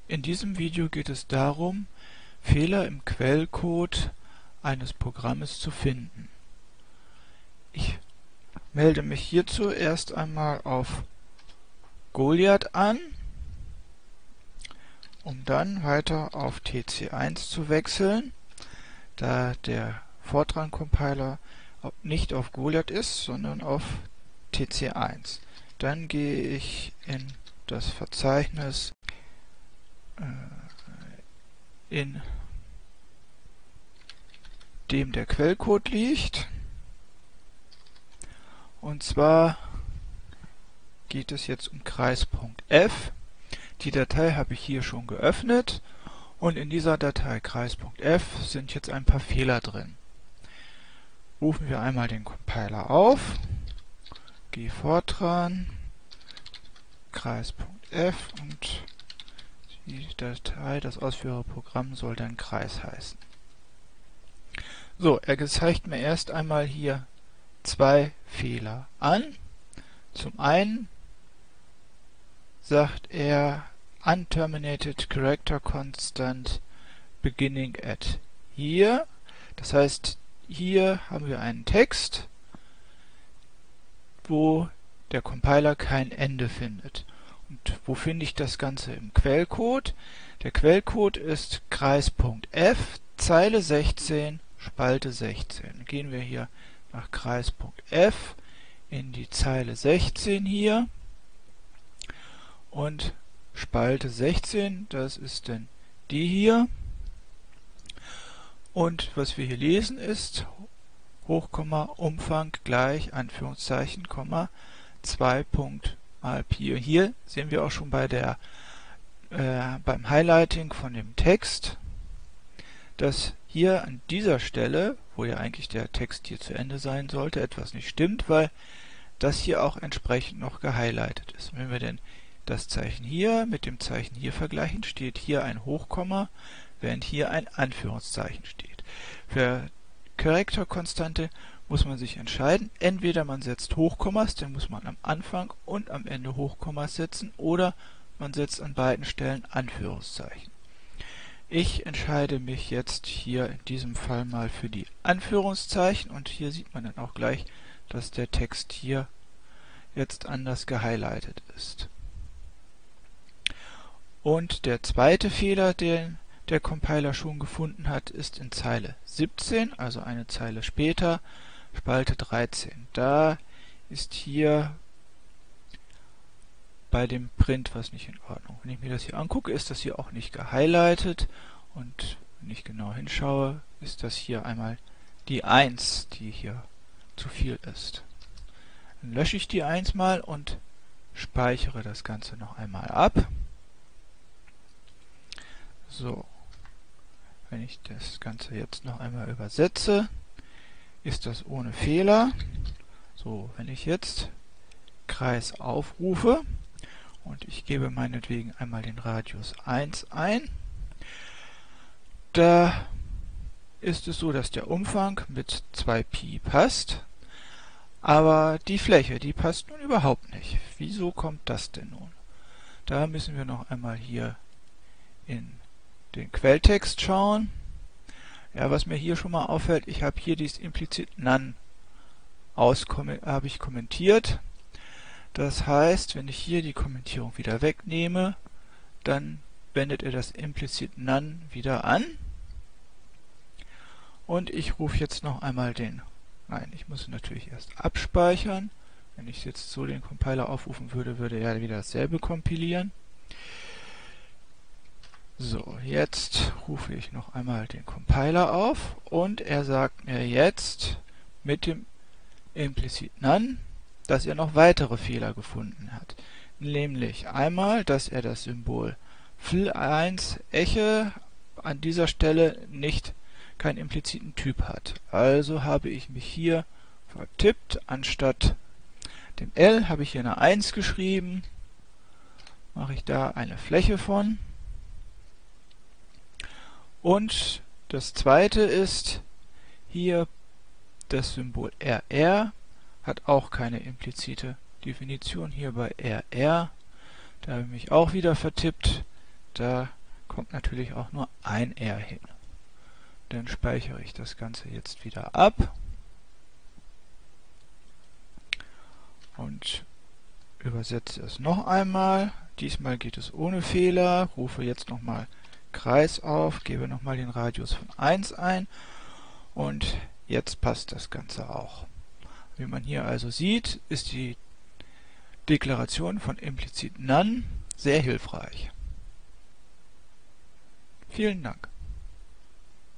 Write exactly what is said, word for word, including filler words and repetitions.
In diesem Video geht es darum, Fehler im Quellcode eines Programmes zu finden. Ich melde mich hierzu erst einmal auf Goliath an, um dann weiter auf T C eins zu wechseln, da der Fortran-Compiler nicht auf Goliath ist, sondern auf T C eins. Dann gehe ich in das Verzeichnis, äh, in dem der Quellcode liegt. Und zwar geht es jetzt um kreis.f. Die Datei habe ich hier schon geöffnet und in dieser Datei kreis.f sind jetzt ein paar Fehler drin. Rufen wir einmal den Compiler auf, gfortran, kreis.f und die Datei, das Ausführerprogramm soll dann Kreis heißen. So, er zeigt mir erst einmal hier zwei Fehler an. Zum einen sagt er Unterminated Character Constant beginning at here. Das heißt, hier haben wir einen Text, wo der Compiler kein Ende findet. Und wo finde ich das Ganze im Quellcode? Der Quellcode ist kreis.f, Zeile sechzehn, Spalte sechzehn. Gehen wir hier nach kreis.f in die Zeile sechzehn hier und Spalte sechzehn, das ist denn die hier. Und was wir hier lesen ist Hochkomma Umfang gleich Anführungszeichen Komma zwei mal Pi. Hier sehen wir auch schon bei der äh, beim Highlighting von dem Text, dass hier an dieser Stelle, wo ja eigentlich der Text hier zu Ende sein sollte, etwas nicht stimmt, weil das hier auch entsprechend noch gehighlightet ist. Wenn wir denn das Zeichen hier mit dem Zeichen hier vergleichen, steht hier ein Hochkomma, während hier ein Anführungszeichen steht. Für Charakterkonstante muss man sich entscheiden, entweder man setzt Hochkommas, dann muss man am Anfang und am Ende Hochkommas setzen, oder man setzt an beiden Stellen Anführungszeichen. Ich entscheide mich jetzt hier in diesem Fall mal für die Anführungszeichen und hier sieht man dann auch gleich, dass der Text hier jetzt anders gehighlightet ist. Und der zweite Fehler, den der Compiler schon gefunden hat, ist in Zeile siebzehn, also eine Zeile später, Spalte dreizehn. Da ist hier bei dem Print was nicht in Ordnung. Wenn ich mir das hier angucke, ist das hier auch nicht gehighlightet und wenn ich genau hinschaue, ist das hier einmal die eins, die hier zu viel ist. Dann lösche ich die eins mal und speichere das Ganze noch einmal ab. So, wenn ich das Ganze jetzt noch einmal übersetze, ist das ohne Fehler. So, wenn ich jetzt Kreis aufrufe und ich gebe meinetwegen einmal den Radius eins ein, da ist es so, dass der Umfang mit zwei Pi passt, aber die Fläche, die passt nun überhaupt nicht. Wieso kommt das denn nun? Da müssen wir noch einmal hier in den Quelltext schauen. Ja, was mir hier schon mal auffällt, ich habe hier dieses implizit None habe ich kommentiert. Das heißt, wenn ich hier die Kommentierung wieder wegnehme, dann wendet er das implizit None wieder an. Und ich rufe jetzt noch einmal den, nein, ich muss natürlich erst abspeichern. Wenn ich jetzt so den Compiler aufrufen würde, würde er wieder dasselbe kompilieren. So, jetzt rufe ich noch einmal den Compiler auf und er sagt mir jetzt mit dem implicit None, dass er noch weitere Fehler gefunden hat. Nämlich einmal, dass er das Symbol F eins Eche an dieser Stelle nicht keinen impliziten Typ hat. Also habe ich mich hier vertippt, anstatt dem L habe ich hier eine eins geschrieben, mache ich da eine Fläche von. Und das zweite ist, hier das Symbol R R hat auch keine implizite Definition hier bei R R. Da habe ich mich auch wieder vertippt. da kommt natürlich auch nur ein R hin. Dann speichere ich das Ganze jetzt wieder ab und übersetze es noch einmal. Diesmal geht es ohne Fehler. Rufe jetzt nochmal Kreis auf, gebe nochmal den Radius von eins ein und jetzt passt das Ganze auch. Wie man hier also sieht, ist die Deklaration von Implicit None sehr hilfreich. Vielen Dank.